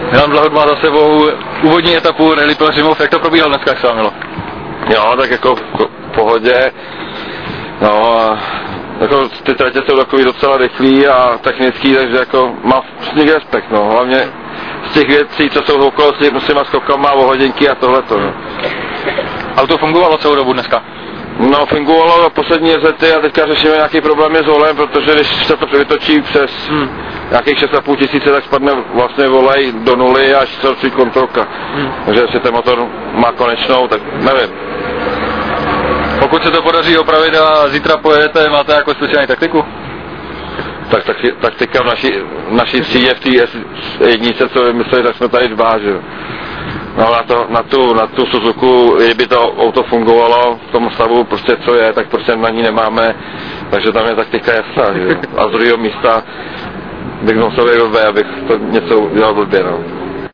Milan Blahut má za sebou úvodní etapu Rally Pelhřimov, jak to probíhalo dneska, jak se vám mělo? Jo, tak jako v pohodě, no a jako ty tratě jsou takový docela rychlý a technický, takže jako má z nich respekt, no, hlavně z těch věcí, co jsou okolo s těma skokama o hodinky a tohleto, no. Auto fungovalo celou dobu dneska? No, fungovalo na poslední jezety a teďka řešíme nějaký problémy s volem, protože když se to vytočí přes nějakých 6,5 tisíce, tak spadne vlastně volej do nuly až se odsví kontrolka. Takže jestli ten motor má konečnou, tak nevím. Pokud se to podaří opravit a zítra pojedete, máte jako speciální taktiku? Tak taktika v naší třídě v té jednice, co vymysleli, tak jsme tady dva, že jo. No na tu Suzuku, kdyby to auto fungovalo v tom stavu, prostě co je, tak prostě na ní nemáme, takže tam je taktika jasná, že jo. A z druhého místa bych musel být blbě, abych to něco udělal blbě, no.